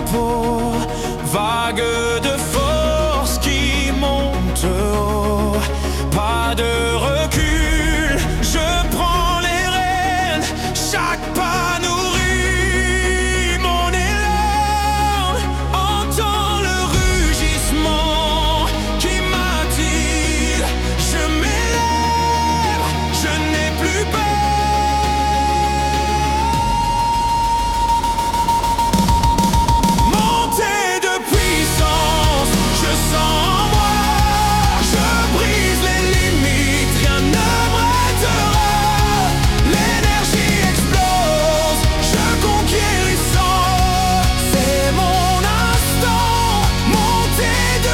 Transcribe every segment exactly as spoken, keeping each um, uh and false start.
peau, vague de force qui monte haut. Pas de recul, je prends les rênes, chaque pas nourrit mon élan. Entends le rugissement qui m'attire, je m'élève, je n'ai plus peur. Montée de puissance, je sens en moi, je brise les limites, rien ne m'arrêtera. L'énergie explose, je conquérissant, c'est mon instant. Montée de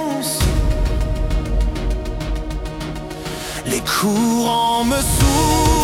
puissance. Les courants me soulèvent,